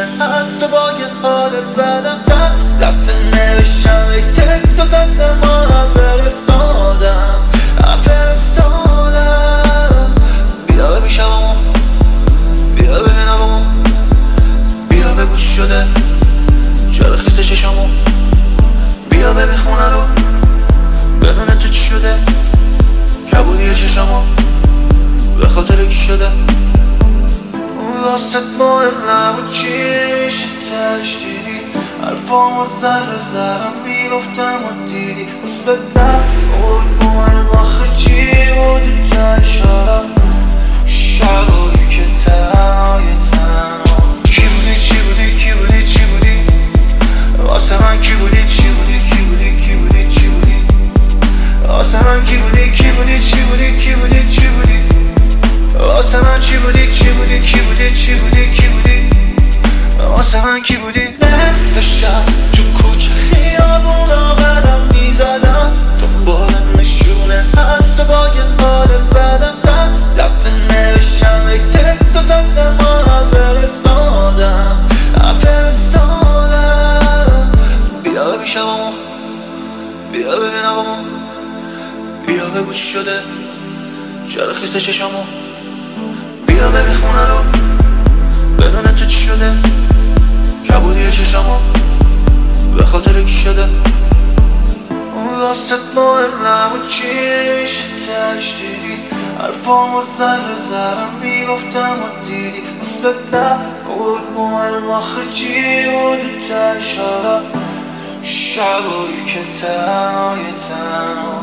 از تو با یه حال بدم زد دفعه نوشتم یک تکست و زدم فرستادم بیا ببین شبامو، بیا ببین هوامو، بیا بگو چی شده چرا خیسته چشامو، بیا ببین خونه رو بدون تو چی شده کبودی چشامو به خاطر کی شده واسه مهم نبود چی میشه تشدیدی حرفامو ذره ذره میگفتم و دیدی واسه دفت بود مهم آخه چی بودی تشارم شبایی که تنهای تنها کی بودی چی بودی کی بودی چی بودی واسه من کی بودی چی بودی کی بودی کی بودی چی بودی واسه من کی بودی کی بودی چی بودی کی بودی چی بودی واسه من چی بودی چی بودی کی بودی چی بودی کی بودی واسه من کی بودی نصف شب تو کوچه خیابونا قدم میزدم دنبال نشونه از تو با یه حال بدم زد دفعه نوشتم یک تکست و زدم فرستادم بیا ببین شبامو، بیا ببین هوامو، بیا بگو چی شده چرا خیسته چشامو، بیا ببین خونه رو بدون تو چی شده کبودی چشامو به خاطر کی شده واسه مهم نبود چی میشه تشدیدی حرفامو ذره ذره میگفتم و دیدی واسه نبود مهم آخه چی بودی تشارا شبایی که تنهای تنها